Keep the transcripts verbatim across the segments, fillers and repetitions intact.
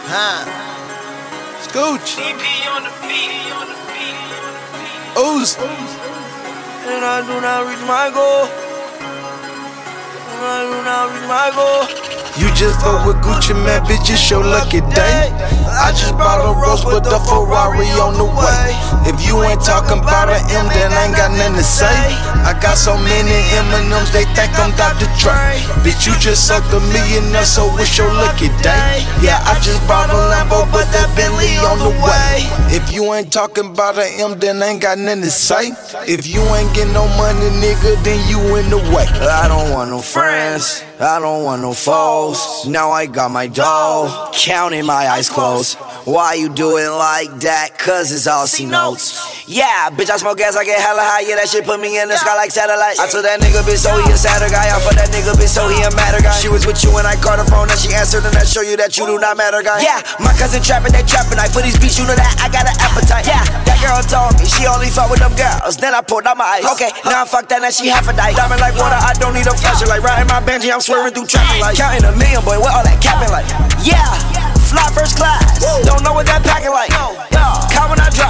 Huh. Scooch. Ooze. And I do not reach my goal. And I do not reach my goal. You just fuck with Gucci, man, bitch, it's your lucky day. I just bought a Rolls, but the Ferrari on the way. If you ain't talking about an M, then I ain't got nothing to say. I got so many M and M's, they think I'm Doctor Dre. Bitch, you just sucked a millionaire, so it's your lucky day. Yeah, I just bought a Lambo, but that Bentley on the way. If you ain't talking about an M, then I ain't got nothing to say. If you ain't getting no money, nigga, then you in the way. I don't want no friends, I don't want no foes. Now I got my dough, counting my eyes closed. Why you do it like that? Cause it's all C notes. Yeah, bitch, I smoke gas, I get hella high. Yeah, that shit put me in the sky like satellite. I told that nigga bitch, so he a sadder guy. I fuck that nigga bitch, so he a madder guy. She was with you when I called her phone and she answered, and that show you that you do not matter, guy. Yeah, my cousin trapping, they trapping. I for these beats, you know that I got an appetite. Yeah, that girl told me she only fuck with them girls. Then I pulled out my eyes. Okay, now I fuck that, now she half a dyke. Diamond like water, I don't need a flasher. Like riding my Benji, I'm swerving through traffic. Like counting a million, boy, what all that capping like? Yeah, fly first class. Don't know what that packing like. Yeah, car when I drop.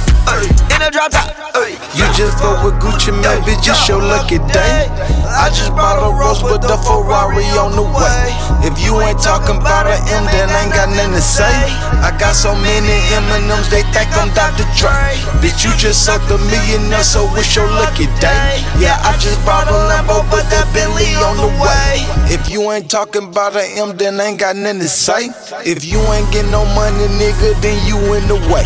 In a drop top. You just fuck with Gucci, man, bitch, it's your lucky day. I just bought a Rolls, but the Ferrari on the way. If you ain't talking about an M, then I ain't got nothing to say. I got so many M and M's, they think I'm Doctor Dre. Bitch, you just sucked a millionaire, so it's your lucky day. Yeah, I just bought a Lambo, but that Bentley on the way. If you ain't talking about an M, then I ain't got nothing to say. If you ain't getting no money, nigga, then you in the way.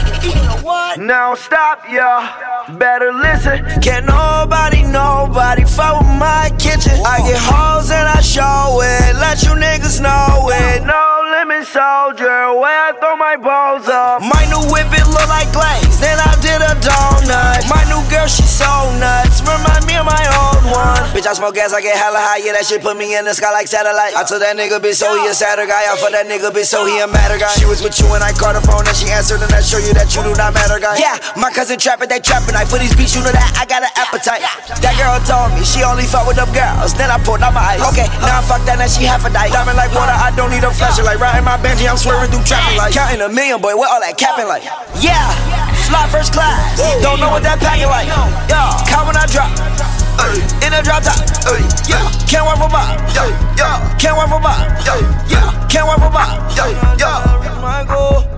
Now stop, y'all, better listen. Can't nobody, nobody fuck with my kitchen. I get hoes and I show it, let you niggas know it. No limit soldier, where I throw my balls up. My new whip, it look like glaze, then I did a donut. My new girl, she so nuts, remind me of my old one. Bitch, I smoke gas, I get hella high, yeah, that shit put me in the sky like satellite. I told that nigga bitch, so he a sadder guy. I fuck that nigga bitch, so he a madder guy. She was with you when I called her phone and she answered, and that show you that you do not matter, guy. Yeah, my cousin trapping, they trapping. I for these beats, you know that I got an appetite. That girl told me she only fuck with them girls. Then I pulled out my eyes. Okay, now I fuck that, now she half a dyke. Diamond like water, I don't need a flasher. Like riding my Benji, I'm swerving through traffic. Like counting a million, boy, what all that capping like? Yeah, fly first class. Don't know what that packing like. Yeah, car when I drop. In a drop top. Yeah, can't wait for my. Yeah, can't wait for my. Yeah, can't wait for my. Yeah, yeah.